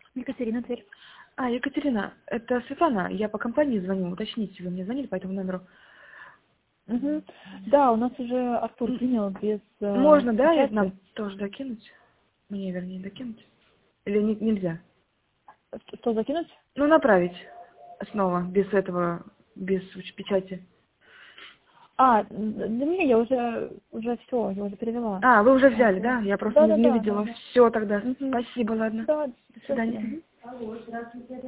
Екатерина, дверь. Екатерина, это Светлана. Я по компании звоню. Уточните, вы мне звонили по этому номеру. Угу. Да, у нас уже Артур принял без Можно, да, печати. нам тоже докинуть? Мне, вернее, докинуть? Или нельзя? Что закинуть? Ну, направить снова, без этого, без печати. Да не, я уже все, я уже перевела. Вы уже взяли, да? Я просто не Да. видела. Все тогда. Угу. Спасибо, ладно. Да, До все. свидания. Алло, здравствуйте.